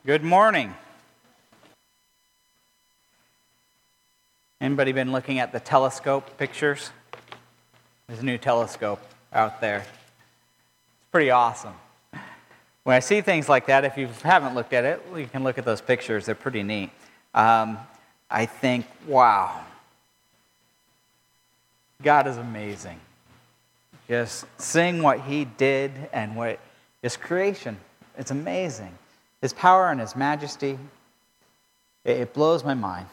Good morning. Anybody been looking at the telescope pictures? There's a new telescope out there. It's pretty awesome. When I see things like that, if you haven't looked at it, you can look at those pictures. They're pretty neat. I think, wow, God is amazing. Just seeing what He did and what His creation, it's amazing. His power and His majesty, it blows my mind.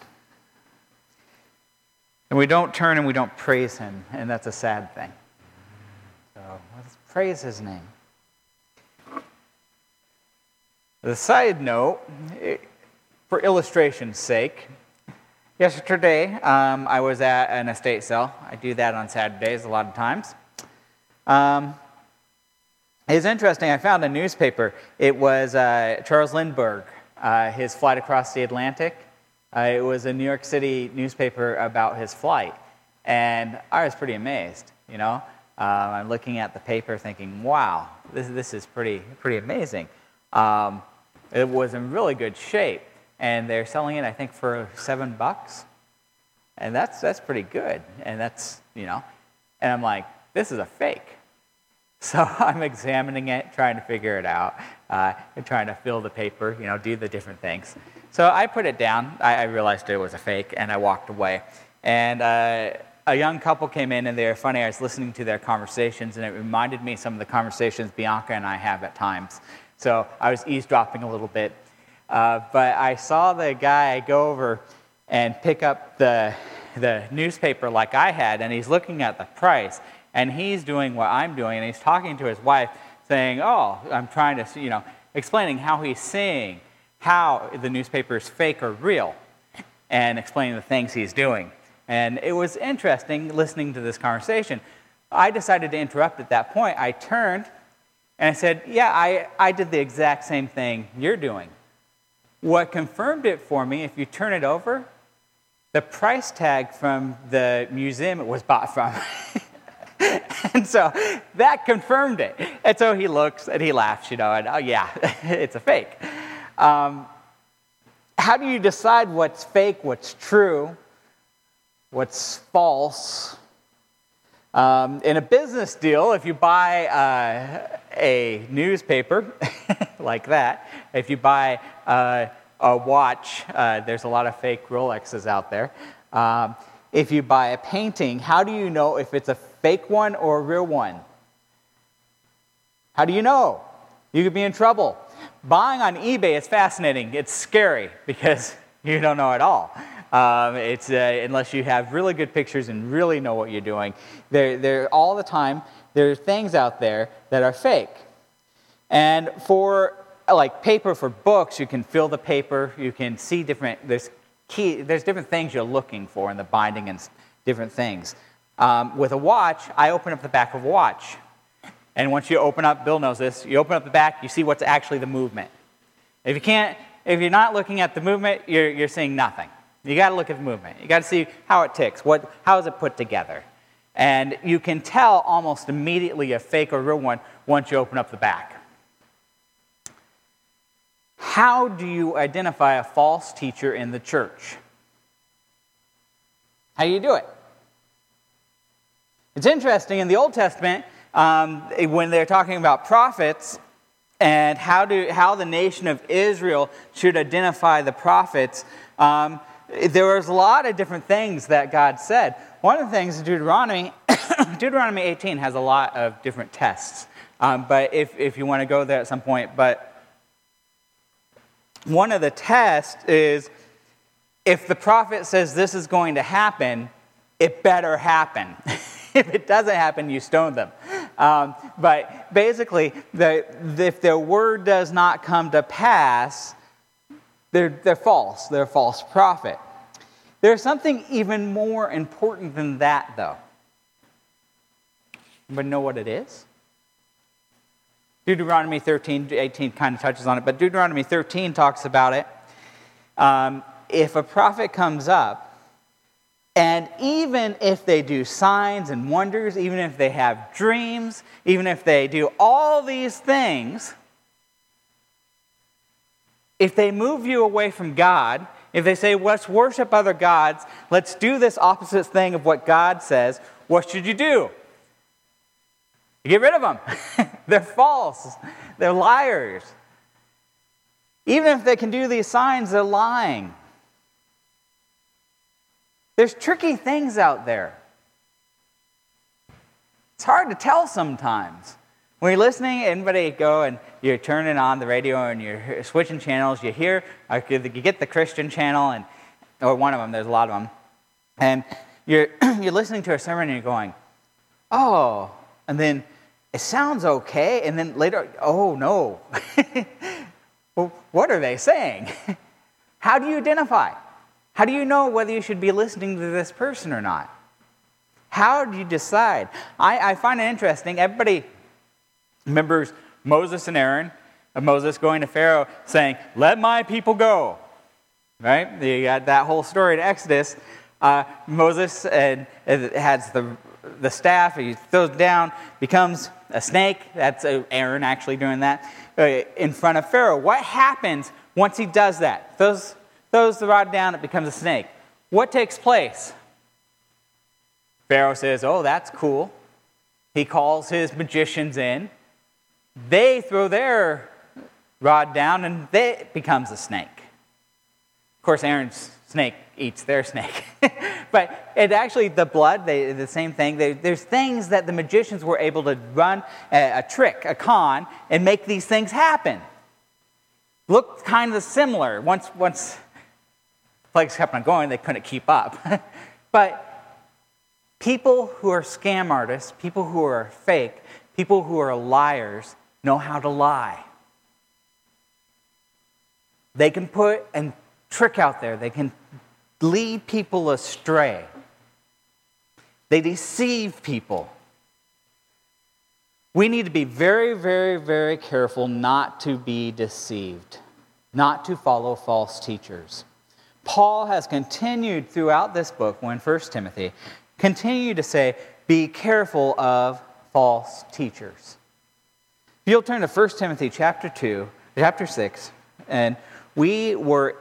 And we don't turn and we don't praise Him, and that's a sad thing. So let's praise His name. The side note, for illustration's sake, yesterday I was at an estate sale. I do that on Saturdays a lot of times. It's interesting, I found a newspaper. It was Charles Lindbergh, his flight across the Atlantic. It was a New York City newspaper about his flight. And I was pretty amazed, you know. I'm looking at the paper thinking, wow, this is pretty amazing. It was in really good shape. And they're selling it, I think, for $7. And that's pretty good. And that's, you know. And I'm like, this is a fake. So I'm examining it, trying to figure it out, and trying to fill the paper, you know, do the different things. So I put it down. I realized it was a fake, and I walked away. And a young couple came in, and they were funny. I was listening to their conversations, and it reminded me of some of the conversations Bianca and I have at times. So I was eavesdropping a little bit. But I saw the guy go over and pick up the newspaper like I had, and he's looking at the price. And he's doing what I'm doing, and he's talking to his wife, saying, oh, I'm trying to, you know, explaining how he's seeing how the newspaper is fake or real, and explaining the things he's doing. And it was interesting listening to this conversation. I decided to interrupt at that point. I turned, and I said, yeah, I did the exact same thing you're doing. What confirmed it for me, if you turn it over, the price tag from the museum it was bought from. And so that confirmed it. And so he looks and he laughs, you know, and oh yeah, it's a fake. How do you decide what's fake, what's true, what's false? In a business deal, if you buy a newspaper like that, if you buy a watch, there's a lot of fake Rolexes out there. If you buy a painting, how do you know if it's a fake one or a real one? How do you know? You could be in trouble. Buying on eBay is fascinating. It's scary because you don't know at all. It's unless you have really good pictures and really know what you're doing. They're all the time. There are things out there that are fake. And for like paper for books, you can fill the paper. You can see different. There's different things you're looking for in the binding and different things. With a watch, I open up the back of a watch. And once you open up, Bill knows this, you open up the back, you see what's actually the movement. If you're not looking at the movement, you're seeing nothing. You got to look at the movement. You got to see how it ticks, how is it put together. And you can tell almost immediately a fake or real one once you open up the back. How do you identify a false teacher in the church? How do you do it? It's interesting, in the Old Testament, when they're talking about prophets and how the nation of Israel should identify the prophets, there was a lot of different things that God said. One of the things in Deuteronomy 18 has a lot of different tests. But if you want to go there at some point, but one of the tests is if the prophet says this is going to happen, it better happen. If it doesn't happen, you stone them. But basically, if their word does not come to pass, they're false. They're a false prophet. There's something even more important than that, though. Anybody know what it is? Deuteronomy 13:18 kind of touches on it, but Deuteronomy 13 talks about it. If a prophet comes up, and even if they do signs and wonders, even if they have dreams, even if they do all these things, if they move you away from God, if they say, let's worship other gods, let's do this opposite thing of what God says, what should you do? You get rid of them. They're false. They're liars. Even if they can do these signs, they're lying. There's tricky things out there. It's hard to tell sometimes. When you're listening, anybody go and you're turning on the radio and you're switching channels, you hear, you get the Christian channel, or one of them, there's a lot of them, and you're listening to a sermon and you're going, oh, and then it sounds okay, and then later, oh no. Well, what are they saying? How do you identify? How do you know whether you should be listening to this person or not? How do you decide? I find it interesting. Everybody remembers Moses and Aaron, of Moses going to Pharaoh saying, let my people go. Right? You got that whole story in Exodus. Moses has the staff, he throws it down, becomes a snake. That's Aaron actually doing that in front of Pharaoh. What happens once he does that? Throws the rod down, it becomes a snake. What takes place? Pharaoh says, oh, that's cool. He calls his magicians in. They throw their rod down and it becomes a snake. Of course, Aaron's snake eats their snake. But it actually, the blood, the same thing. There's things that the magicians were able to run a trick, a con, and make these things happen. Looked kind of similar. Once plagues kept on going, they couldn't keep up. But people who are scam artists, people who are fake, people who are liars, know how to lie. They can put a trick out there. They can lead people astray. They deceive people. We need to be very, very, very careful not to be deceived, not to follow false teachers. Paul has continued throughout this book, in 1 Timothy, continue to say, be careful of false teachers. If you'll turn to 1 Timothy chapter 6, and we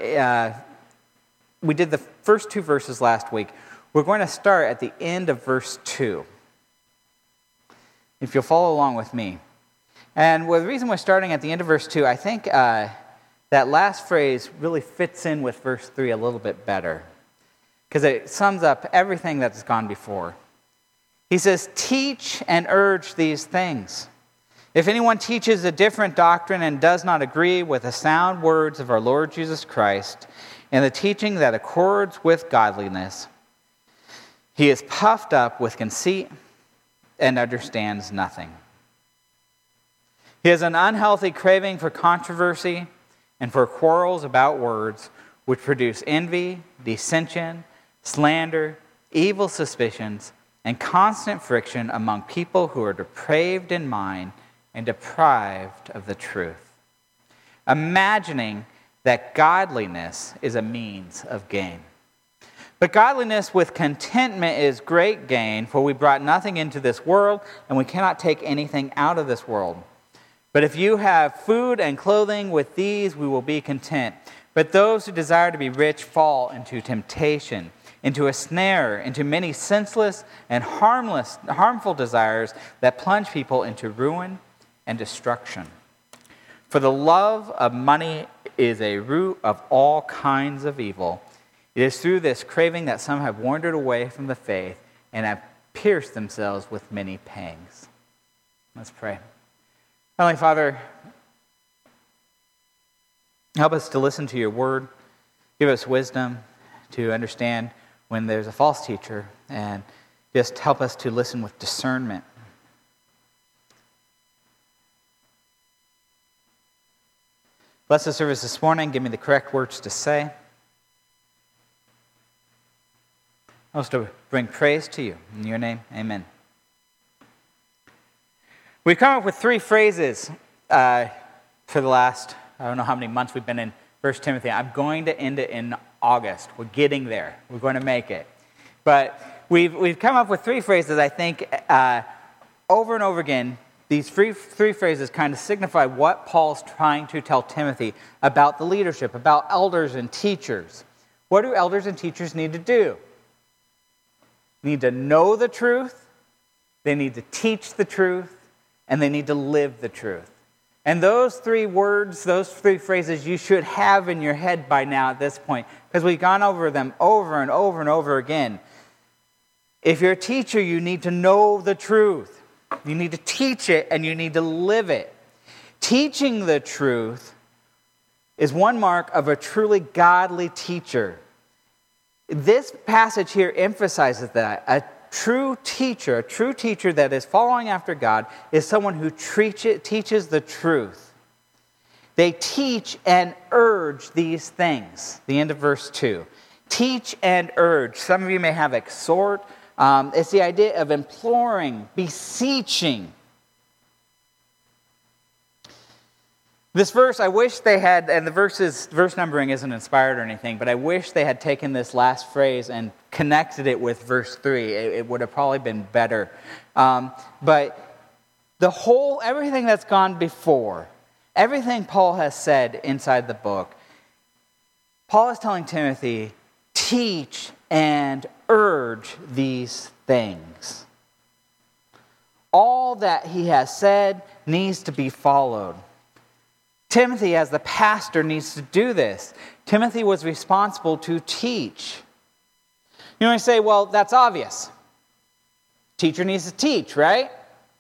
did the first two verses last week. We're going to start at the end of verse 2. If you'll follow along with me. And the reason we're starting at the end of verse 2, I think that last phrase really fits in with verse 3 a little bit better, because it sums up everything that's gone before. He says, teach and urge these things. If anyone teaches a different doctrine and does not agree with the sound words of our Lord Jesus Christ and the teaching that accords with godliness, he is puffed up with conceit and understands nothing. He has an unhealthy craving for controversy and for quarrels about words, which produce envy, dissension, slander, evil suspicions, and constant friction among people who are depraved in mind and deprived of the truth, imagining that godliness is a means of gain. But godliness with contentment is great gain, for we brought nothing into this world, and we cannot take anything out of this world. But if you have food and clothing, with these we will be content. But those who desire to be rich fall into temptation, into a snare, into many senseless and harmful desires that plunge people into ruin and destruction. For the love of money is a root of all kinds of evil. It is through this craving that some have wandered away from the faith and have pierced themselves with many pangs. Let's pray. Heavenly Father, help us to listen to your word. Give us wisdom to understand when there's a false teacher, and just help us to listen with discernment. Bless the service this morning. Give me the correct words to say. Also to bring praise to you. In your name, amen. We've come up with 3 phrases for the last, I don't know how many months we've been in 1 Timothy. I'm going to end it in August. We're getting there. We're going to make it. But we've come up with 3 phrases, I think, over and over again these three phrases kind of signify what Paul's trying to tell Timothy about the leadership, about elders and teachers. What do elders and teachers need to do? They need to know the truth, they need to teach the truth, and they need to live the truth. And those three words, those three phrases, you should have in your head by now at this point, because we've gone over them over and over and over again. If you're a teacher, you need to know the truth. You need to teach it, and you need to live it. Teaching the truth is one mark of a truly godly teacher. This passage here emphasizes that. A true teacher that is following after God, is someone who teaches the truth. They teach and urge these things. The end of verse 2. Teach and urge. Some of you may have exhort. It's the idea of imploring, beseeching. This verse, I wish they had, and the verse numbering isn't inspired or anything, but I wish they had taken this last phrase and connected it with verse 3. It would have probably been better. But everything that's gone before, everything Paul has said inside the book, Paul is telling Timothy, teach and urge these things. All that he has said needs to be followed. Timothy, as the pastor, needs to do this. Timothy was responsible to teach. You might say, well, that's obvious. Teacher needs to teach, right?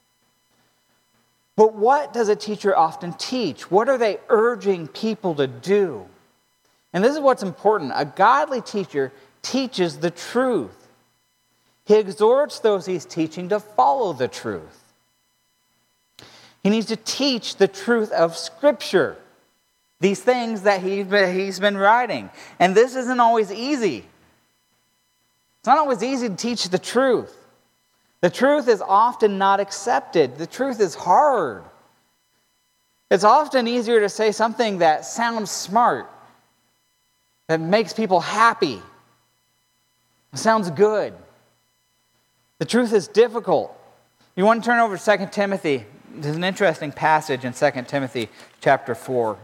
But what does a teacher often teach? What are they urging people to do? And this is what's important. A godly teacher teaches the truth. He exhorts those he's teaching to follow the truth. He needs to teach the truth of Scripture, these things that he's been writing. And this isn't always easy. It's not always easy to teach the truth. The truth is often not accepted. The truth is hard. It's often easier to say something that sounds smart, that makes people happy, sounds good. The truth is difficult. You want to turn over to 2 Timothy. There's an interesting passage in 2 Timothy chapter 4.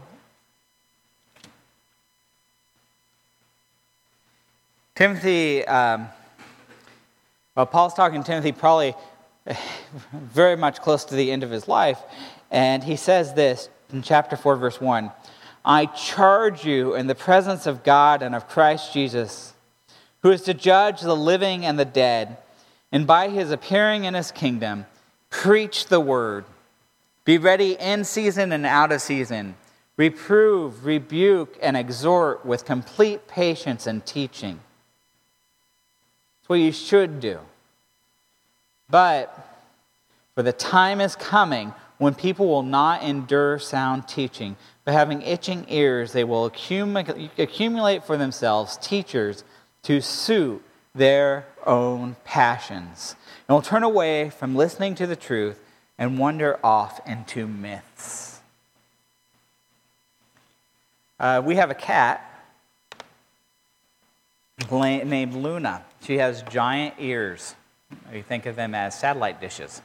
Timothy, Paul's talking to Timothy probably very much close to the end of his life, and he says this in chapter 4, verse 1, I charge you in the presence of God and of Christ Jesus, who is to judge the living and the dead, and by his appearing in his kingdom, preach the word. Be ready in season and out of season. Reprove, rebuke, and exhort with complete patience and teaching. That's what you should do. But for the time is coming when people will not endure sound teaching, but having itching ears, they will accumulate for themselves teachers to suit their own passions, and will turn away from listening to the truth and wander off into myths. We have a cat named Luna. She has giant ears. You think of them as satellite dishes.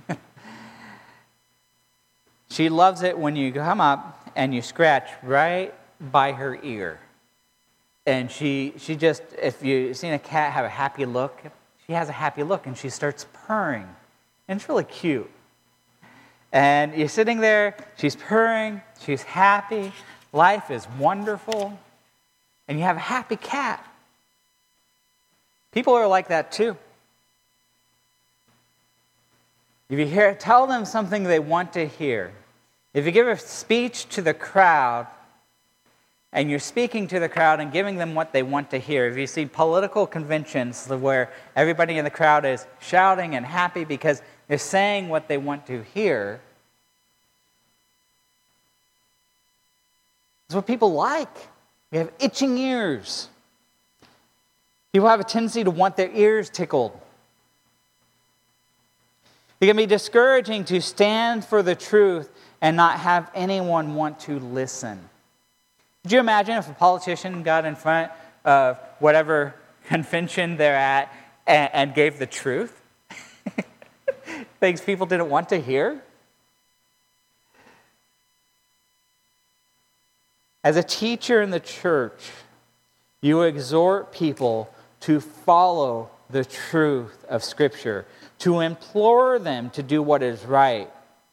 She loves it when you come up and you scratch right by her ear. And she just, if you've seen a cat have a happy look, she has a happy look and she starts purring. And it's really cute. And you're sitting there, she's purring, she's happy, life is wonderful, and you have a happy cat. People are like that too. If you tell them something they want to hear, if you give a speech to the crowd, and you're speaking to the crowd and giving them what they want to hear, if you see political conventions where everybody in the crowd is shouting and happy because they're saying what they want to hear, that's what people like. We have itching ears. People have a tendency to want their ears tickled. It can be discouraging to stand for the truth and not have anyone want to listen. Could you imagine if a politician got in front of whatever convention they're at and gave the truth? Things people didn't want to hear? As a teacher in the church, you exhort people to follow the truth of Scripture, to implore them to do what is right.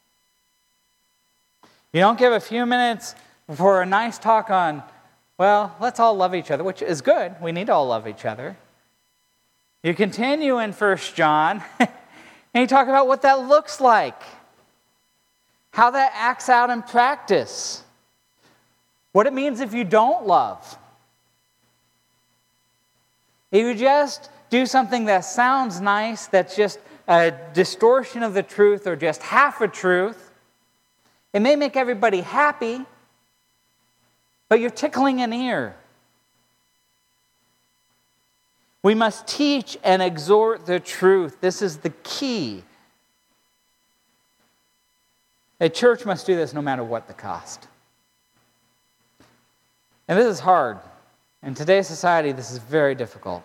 You don't give a few minutes for a nice talk on, well, let's all love each other, which is good. We need to all love each other. You continue in 1 John, and you talk about what that looks like, how that acts out in practice, what it means if you don't love. If you just do something that sounds nice, that's just a distortion of the truth or just half a truth, it may make everybody happy, but you're tickling an ear. We must teach and exhort the truth. This is the key. A church must do this no matter what the cost. And this is hard. In today's society, this is very difficult.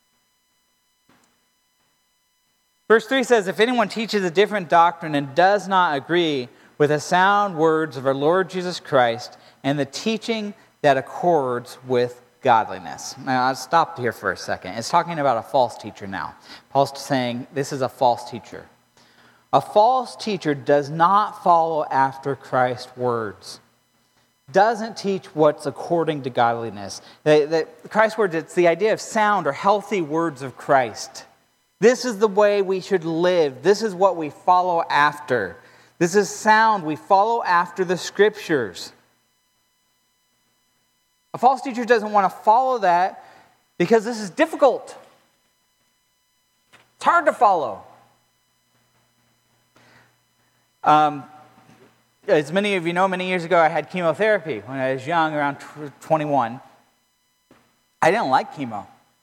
Verse 3 says, if anyone teaches a different doctrine and does not agree with the sound words of our Lord Jesus Christ and the teaching that accords with godliness. Now, I'll stop here for a second. It's talking about a false teacher now. Paul's saying this is a false teacher. A false teacher does not follow after Christ's words. Doesn't teach what's according to godliness. Christ's words, it's the idea of sound or healthy words of Christ. This is the way we should live. This is what we follow after. This is sound. We follow after the Scriptures. A false teacher doesn't want to follow that because this is difficult. It's hard to follow. As many of you know, many years ago I had chemotherapy when I was young, around 21. I didn't like chemo.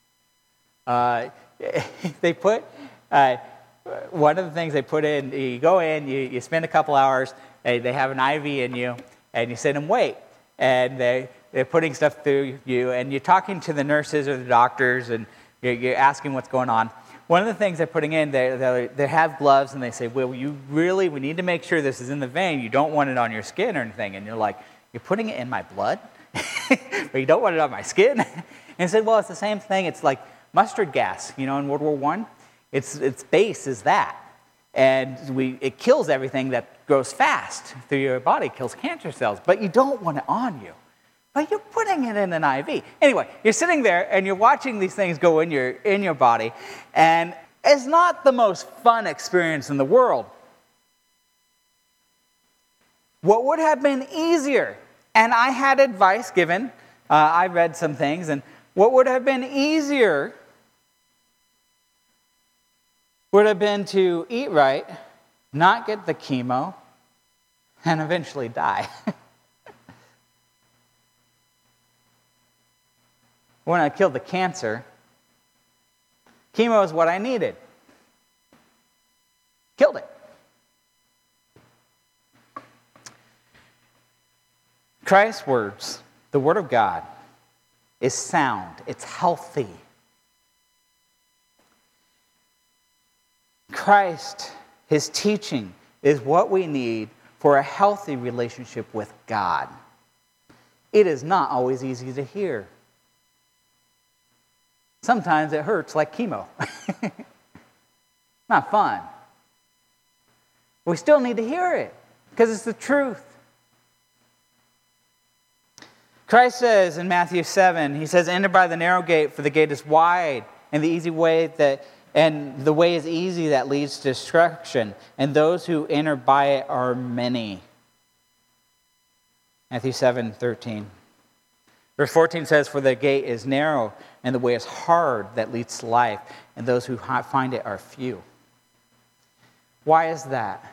They put, one of the things they put in, you go in, you spend a couple hours, they have an IV in you, and you sit and wait. And they're putting stuff through you, and you're talking to the nurses or the doctors, and you're asking what's going on. One of the things they're putting in, they have gloves, and they say, well, we need to make sure this is in the vein. You don't want it on your skin or anything. And you're like, you're putting it in my blood? But you don't want it on my skin? And they said, well, it's the same thing. It's like mustard gas, in World War I. Its base is that. And it kills everything that grows fast through your body, kills cancer cells. But you don't want it on you. But you're putting it in an IV. Anyway, you're sitting there and you're watching these things go in your body, and it's not the most fun experience in the world. What would have been easier, and I had advice given, I read some things, and what would have been easier would have been to eat right, not get the chemo, and eventually die. When I killed the cancer, chemo is what I needed. Killed it. Christ's words, the Word of God, is sound. It's healthy. Christ, His teaching, is what we need for a healthy relationship with God. It is not always easy to hear. Sometimes it hurts like chemo. Not fun. We still need to hear it because it's the truth. Christ says in Matthew 7, He says, enter by the narrow gate, for the gate is wide, and the way is easy that leads to destruction, and those who enter by it are many. Matthew 7:13. Verse 14 says, for the gate is narrow, and the way is hard that leads to life, and those who find it are few. Why is that?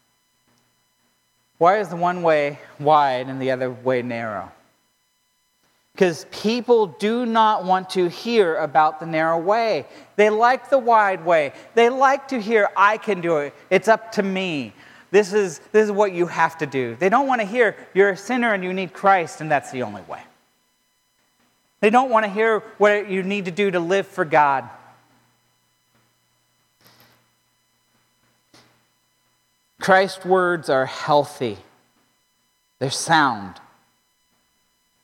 Why is the one way wide and the other way narrow? Because people do not want to hear about the narrow way. They like the wide way. They like to hear, I can do it. It's up to me. This is what you have to do. They don't want to hear, you're a sinner and you need Christ, and that's the only way. They don't want to hear what you need to do to live for God. Christ's words are healthy. They're sound.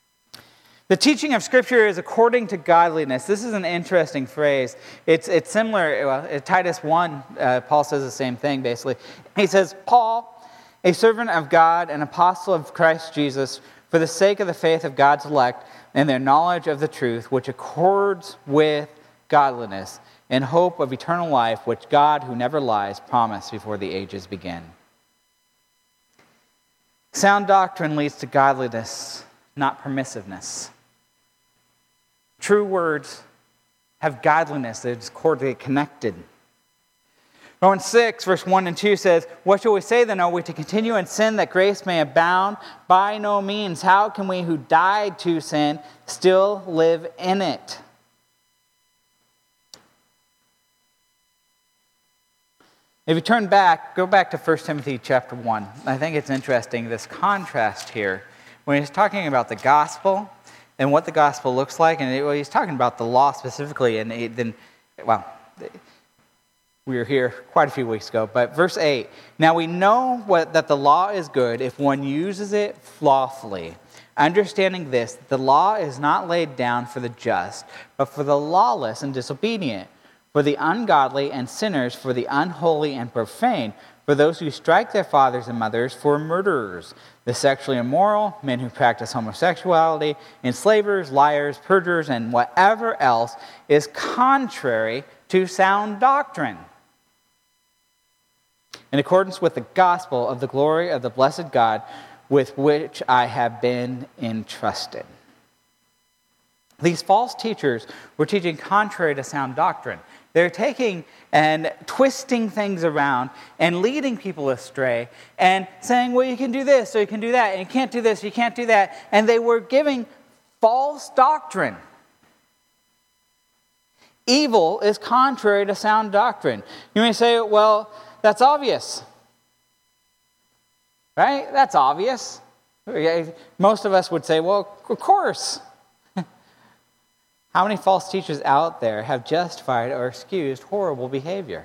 The teaching of Scripture is according to godliness. This is an interesting phrase. It's similar, in Titus 1, Paul says the same thing, basically. He says, Paul, a servant of God, an apostle of Christ Jesus, for the sake of the faith of God's elect and their knowledge of the truth, which accords with godliness, in hope of eternal life, which God, who never lies, promised before the ages began. Sound doctrine leads to godliness, not permissiveness. True words have godliness that is cordially connected. Romans 6, verse 1 and 2 says, what shall we say then? Are we to continue in sin that grace may abound? By no means. How can we who died to sin still live in it? If you turn back, go back to 1 Timothy chapter 1. I think it's interesting, this contrast here. When he's talking about the gospel and what the gospel looks like, and he's talking about the law specifically, and we were here quite a few weeks ago, but verse 8, now we know that the law is good if one uses it lawfully, understanding this, the law is not laid down for the just, but for the lawless and disobedient, for the ungodly and sinners, for the unholy and profane, for those who strike their fathers and mothers, for murderers, the sexually immoral, men who practice homosexuality, enslavers, liars, perjurers, and whatever else is contrary to sound doctrine, in accordance with the gospel of the glory of the blessed God, with which I have been entrusted. These false teachers were teaching contrary to sound doctrine. They're taking and twisting things around and leading people astray and saying, well, you can do this or you can do that, and you can't do this, you can't do that. And they were giving false doctrine. Evil is contrary to sound doctrine. You may say, well, that's obvious. Right? That's obvious. Most of us would say, well, of course. How many false teachers out there have justified or excused horrible behavior?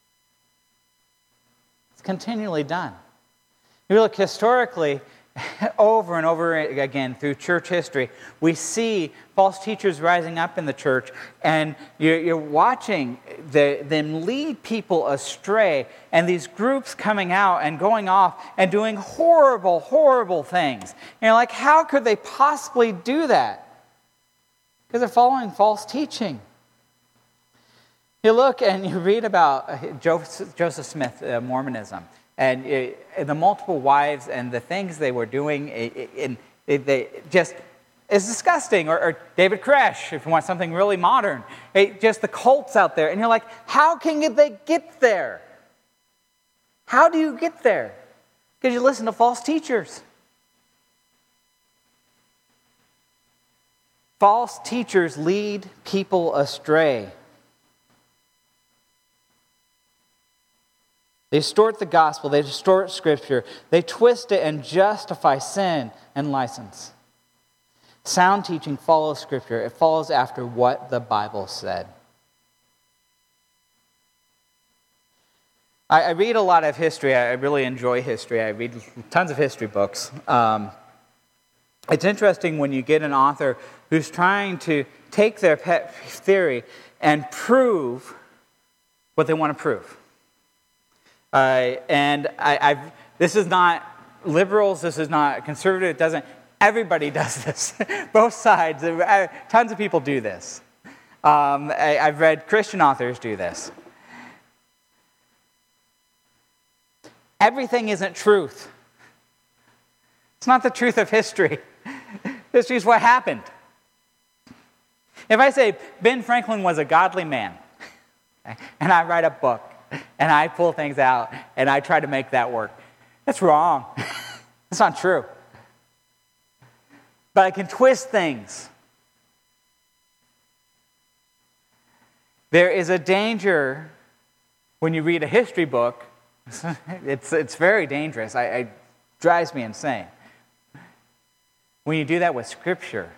It's continually done. If you look historically, over and over again through church history, we see false teachers rising up in the church, and you're watching them lead people astray, and these groups coming out and going off and doing horrible, horrible things. And you're like, how could they possibly do that? Because they're following false teaching. You look and you read about Joseph Smith, Mormonism, and the multiple wives and the things they were doing, they just is disgusting. Or David Koresh, if you want something really modern. Just the cults out there. And you're like, how can they get there? How do you get there? Because you listen to false teachers. False teachers lead people astray. They distort the gospel, they distort Scripture, they twist it and justify sin and license. Sound teaching follows Scripture. It follows after what the Bible said. I read a lot of history. I really enjoy history. I read tons of history books. It's interesting when you get an author who's trying to take their pet theory and prove what they want to prove. This is not liberals, this is not conservative, it doesn't. Everybody does this. Both sides. Tons of people do this. I've read Christian authors do this. Everything isn't truth. It's not the truth of history. History is what happened. If I say Ben Franklin was a godly man, and I write a book, and I pull things out, and I try to make that work, that's wrong. That's not true. But I can twist things. There is a danger when you read a history book. It's very dangerous. It drives me insane. When you do that with Scripture,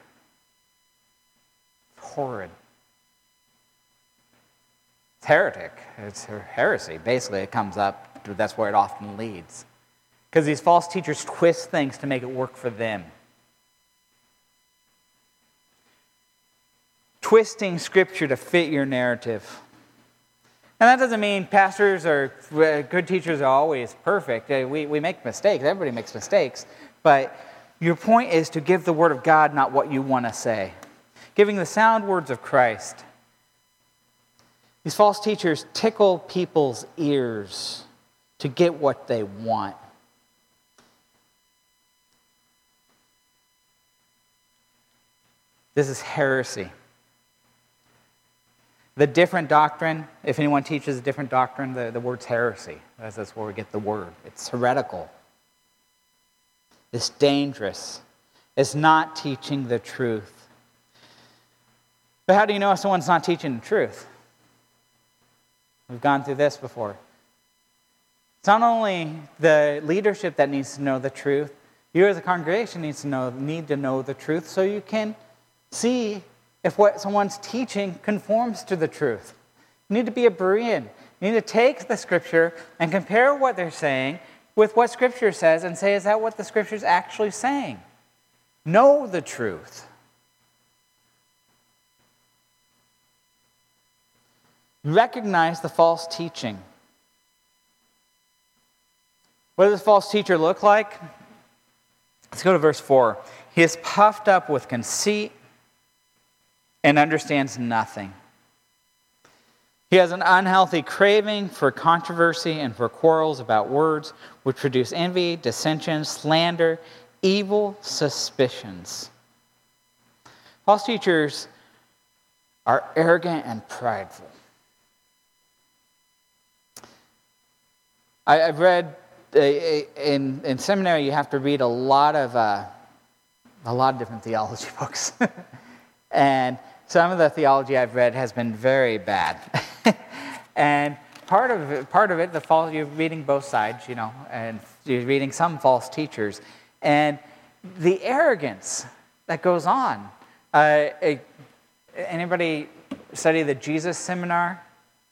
it's horrid. It's heretic. It's heresy. Basically, it comes up. That's where it often leads. Because these false teachers twist things to make it work for them. twisting Scripture to fit your narrative. And that doesn't mean pastors or good teachers are always perfect. We make mistakes. Everybody makes mistakes. But your point is to give the Word of God, not what you want to say. Giving the sound words of Christ. These false teachers tickle people's ears to get what they want. This is heresy. The different doctrine, if anyone teaches a different doctrine, the word's heresy. That's where we get the word. It's heretical. It's dangerous. It's not teaching the truth. But how do you know if someone's not teaching the truth? We've gone through this before. It's not only the leadership that needs to know the truth. You as a congregation need to know the truth so you can see if what someone's teaching conforms to the truth. You need to be a Berean. You need to take the Scripture and compare what they're saying with what Scripture says and say, is that what the Scripture's actually saying? Know the truth. Recognize the false teaching. What does a false teacher look like? Let's go to verse 4. He is puffed up with conceit and understands nothing. He has an unhealthy craving for controversy and for quarrels about words, which produce envy, dissension, slander, evil suspicions. False teachers are arrogant and prideful. I've read in seminary you have to read a lot of different theology books, and some of the theology I've read has been very bad. And part of it, you're reading both sides, and you're reading some false teachers, and the arrogance that goes on. Anybody study the Jesus Seminar?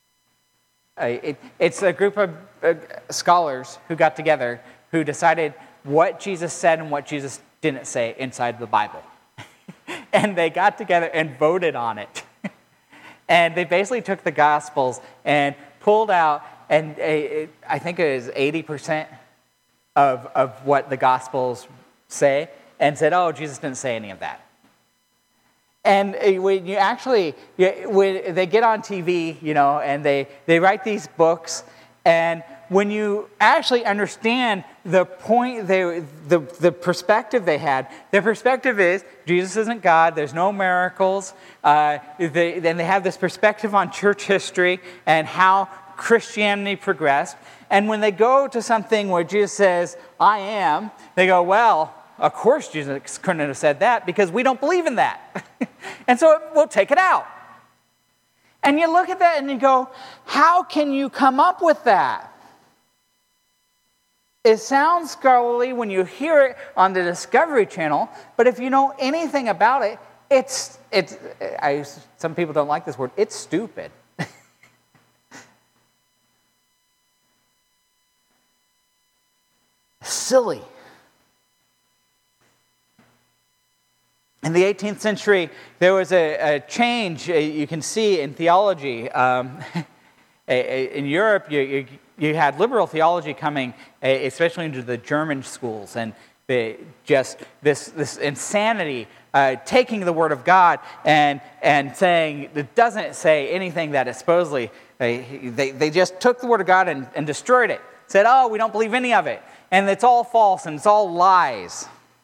It's a group of scholars who got together who decided what Jesus said and what Jesus didn't say inside the Bible. And they got together and voted on it. And they basically took the Gospels and pulled out, and I think it is 80% of what the Gospels say, and said, oh, Jesus didn't say any of that. And when when they get on TV, and they write these books, and when you actually understand the point, the perspective they had, their perspective is Jesus isn't God, there's no miracles. Then they have this perspective on church history and how Christianity progressed. And when they go to something where Jesus says, I am, they go, well, of course Jesus couldn't have said that because we don't believe in that. And so we'll take it out. And you look at that and you go, how can you come up with that? It sounds scholarly when you hear it on the Discovery Channel, but if you know anything about it, some people don't like this word, it's stupid. Silly. In the 18th century, there was a change you can see in theology. In Europe, you had liberal theology coming, especially into the German schools, and just this insanity, taking the Word of God and saying it doesn't say anything that is supposedly, they just took the Word of God and destroyed it. Said, oh, we don't believe any of it. And it's all false and it's all lies.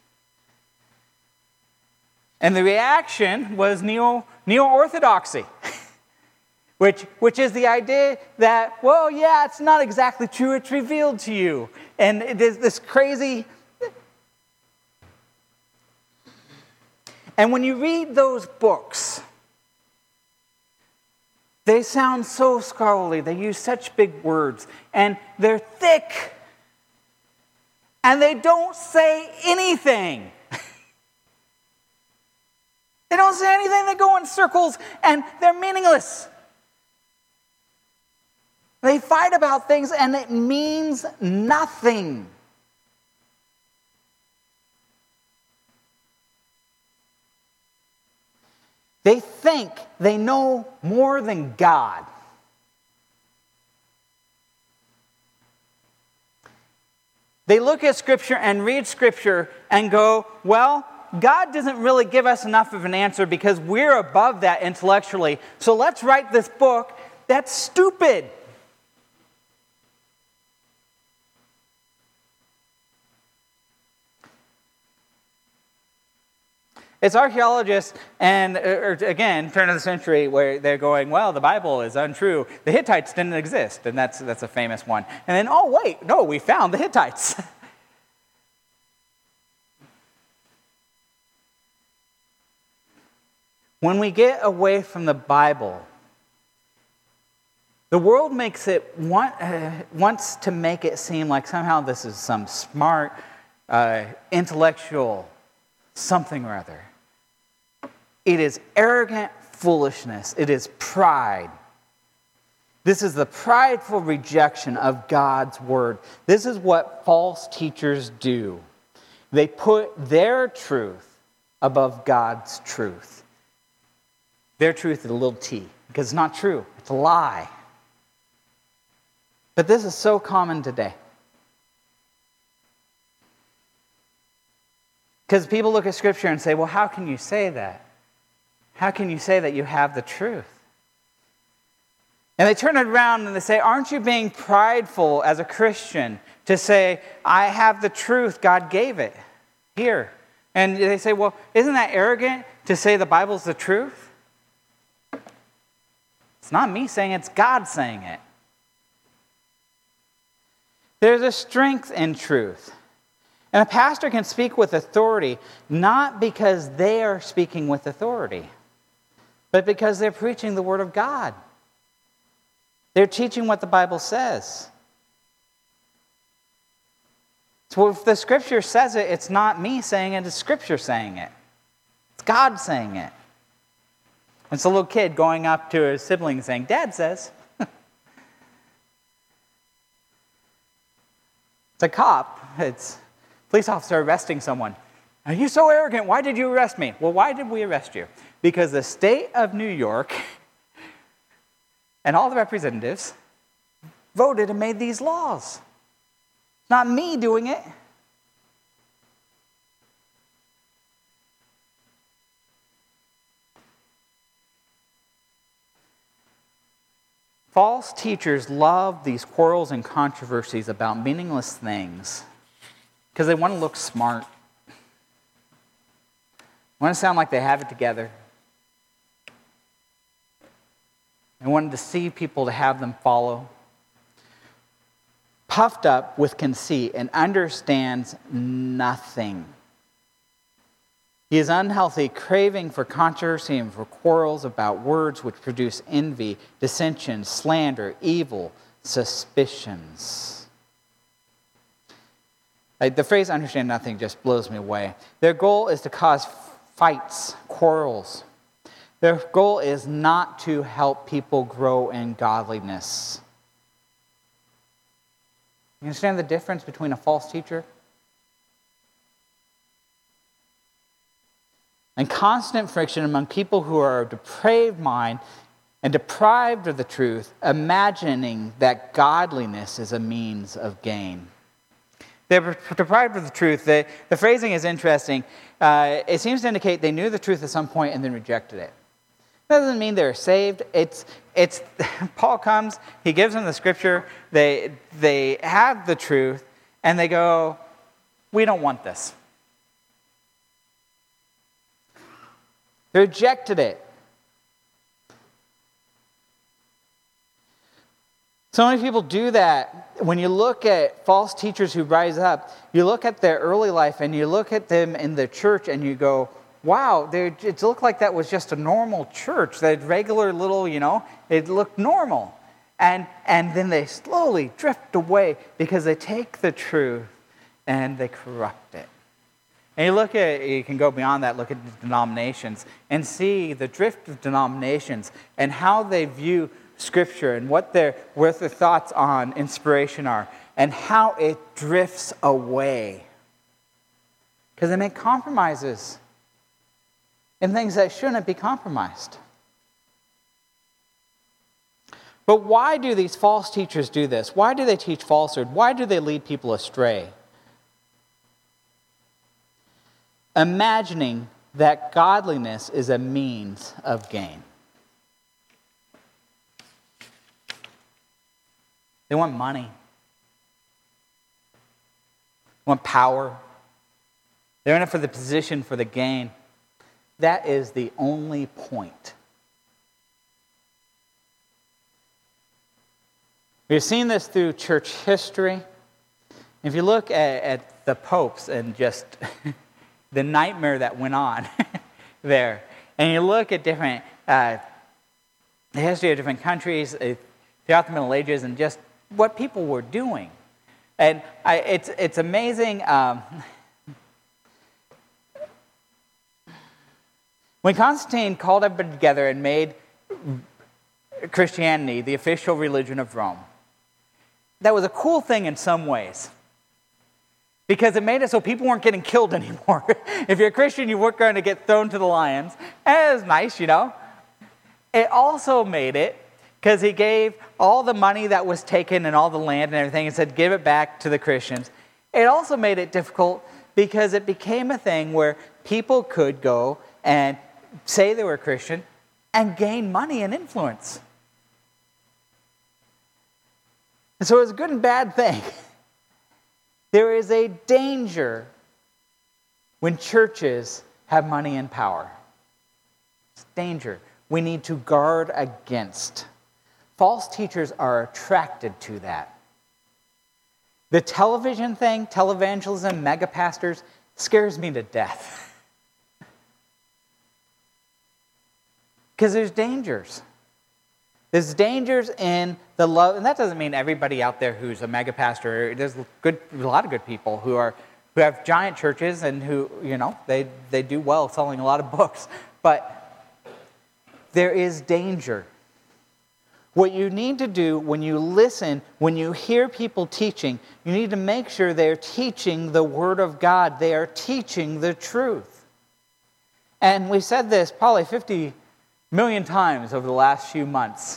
And the reaction was neo-orthodoxy, which is the idea that, well, yeah, it's not exactly true, it's revealed to you. And it is this crazy... And when you read those books, they sound so scholarly, they use such big words, and they're thick, and they don't say anything. They don't say anything, they go in circles, and they're meaningless. They fight about things, and it means nothing. They think they know more than God. They look at Scripture and read Scripture and go, well, God doesn't really give us enough of an answer because we're above that intellectually. So let's write this book that's stupid. It's archaeologists and, again, turn of the century, where they're going, well, the Bible is untrue. The Hittites didn't exist, and that's a famous one. And then, oh, wait, no, we found the Hittites. When we get away from the Bible, the world wants to make it seem like somehow this is some smart, intellectual something or other. It is arrogant foolishness. It is pride. This is the prideful rejection of God's word. This is what false teachers do. They put their truth above God's truth. Their truth is a little t, because it's not true. It's a lie. But this is so common today. Because people look at Scripture and say, well, how can you say that? How can you say that you have the truth? And they turn it around and they say, aren't you being prideful as a Christian to say, I have the truth, God gave it here? And they say, well, isn't that arrogant to say the Bible's the truth? It's not me saying it, it's God saying it. There's a strength in truth. And a pastor can speak with authority, not because they are speaking with authority, but because they're preaching the Word of God. They're teaching what the Bible says. So if the Scripture says it, it's not me saying it, it's Scripture saying it. It's God saying it. It's a little kid going up to his sibling saying, Dad says. It's a cop. It's police officer arresting someone. Are you so arrogant? Why did you arrest me? Well, why did we arrest you? Because the state of New York and all the representatives voted and made these laws. It's not me doing it. False teachers love these quarrels and controversies about meaningless things because they want to look smart. They want to sound like they have it together. They want to deceive people to have them follow. Puffed up with conceit and understands nothing. He is unhealthy, craving for controversy and for quarrels about words which produce envy, dissension, slander, evil, suspicions. The phrase understand nothing just blows me away. Their goal is to cause fights, quarrels. Their goal is not to help people grow in godliness. You understand the difference between a false teacher and constant friction among people who are of depraved mind and deprived of the truth, imagining that godliness is a means of gain? They're deprived of the truth. The phrasing is interesting. It seems to indicate they knew the truth at some point and then rejected it. That doesn't mean they're saved. It's Paul comes, he gives them the Scripture, they have the truth, and they go, we don't want this. They rejected it. So many people do that. When you look at false teachers who rise up, you look at their early life and you look at them in the church and you go, wow, it looked like that was just a normal church. That regular little, it looked normal. And then they slowly drift away because they take the truth and they corrupt it. And you can go beyond that, look at the denominations and see the drift of denominations and how they view Scripture and what their thoughts on inspiration are and how it drifts away. Because they make compromises. and things that shouldn't be compromised. But why do these false teachers do this? Why do they teach falsehood? Why do they lead people astray? Imagining that godliness is a means of gain. They want money. They want power. They're in it for the position, for the gain. That is the only point. We've seen this through church history. If you look at the popes and just the nightmare that went on there, and you look at different the history of different countries throughout the Middle Ages and just what people were doing, and it's amazing. When Constantine called everybody together and made Christianity the official religion of Rome, that was a cool thing in some ways, because it made it so people weren't getting killed anymore. If you're a Christian, you weren't going to get thrown to the lions. And it was nice, you know. It also made it, because he gave all the money that was taken and all the land and everything and said, give it back to the Christians. It also made it difficult because it became a thing where people could go and say they were Christian and gain money and influence. And so it's a good and bad thing. There is a danger when churches have money and power. It's danger we need to guard against. False teachers are attracted to that. The television thing, televangelism, mega pastors, scares me to death. Because there's dangers. There's dangers in the love, and that doesn't mean everybody out there who's a mega pastor. There's a lot of good people who have giant churches and who, they do well selling a lot of books. But there is danger. What you need to do when you listen, when you hear people teaching, you need to make sure they're teaching the Word of God. They are teaching the truth. And we said this probably 50 million times over the last few months.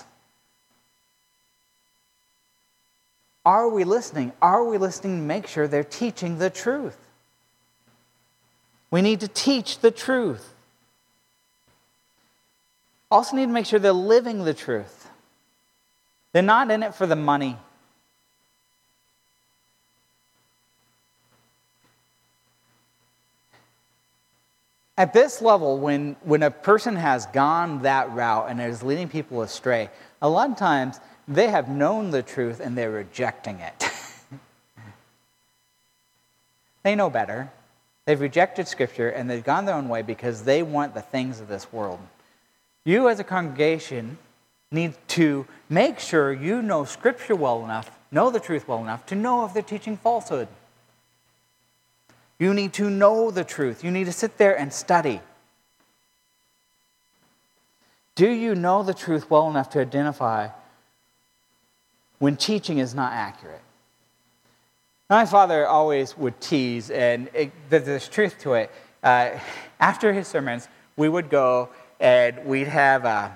Are we listening? Are we listening to make sure they're teaching the truth? We need to teach the truth. Also need to make sure they're living the truth. They're not in it for the money. At this level, when a person has gone that route and is leading people astray, a lot of times they have known the truth and they're rejecting it. They know better. They've rejected Scripture and they've gone their own way because they want the things of this world. You as a congregation need to make sure you know Scripture well enough, know the truth well enough to know if they're teaching falsehood. You need to know the truth. You need to sit there and study. Do you know the truth well enough to identify when teaching is not accurate? My father always would tease, and there's truth to it. After his sermons, we would go and we'd have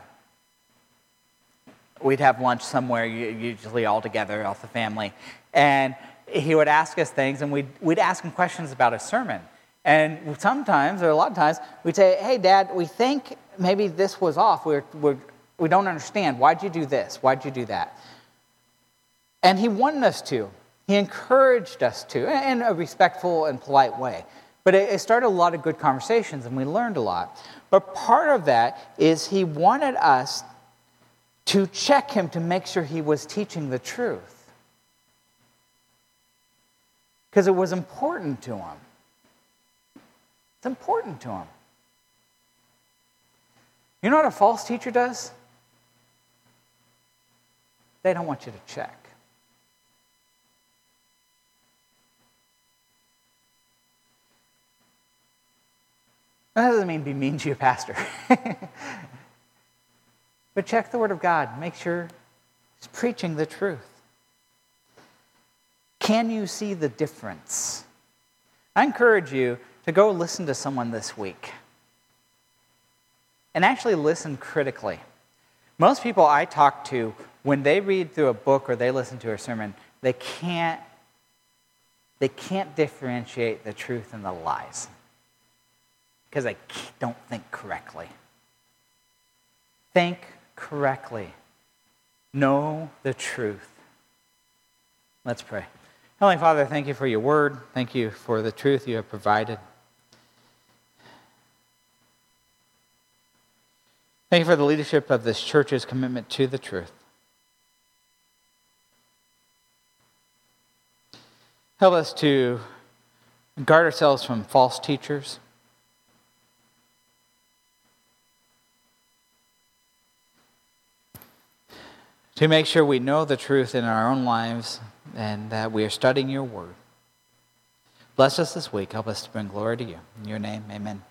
lunch somewhere, usually all together, all the family, and he would ask us things, and we'd ask him questions about his sermon. And sometimes, or a lot of times, we'd say, hey, Dad, we think maybe this was off. We don't understand. Why'd you do this? Why'd you do that? And he wanted us to. He encouraged us to, in a respectful and polite way. But it started a lot of good conversations, and we learned a lot. But part of that is he wanted us to check him to make sure he was teaching the truth. Because it was important to him. It's important to him. You know what a false teacher does? They don't want you to check. That doesn't mean be mean to your pastor. But check the Word of God. Make sure he's preaching the truth. Can you see the difference? I encourage you to go listen to someone this week. and actually listen critically. Most people I talk to, when they read through a book or they listen to a sermon, they can't differentiate the truth and the lies because they don't think correctly. Think correctly. Know the truth. Let's pray. Heavenly Father, thank you for your word. Thank you for the truth you have provided. Thank you for the leadership of this church's commitment to the truth. Help us to guard ourselves from false teachers. To make sure we know the truth in our own lives and that we are studying your word. Bless us this week. Help us to bring glory to you. In your name, amen.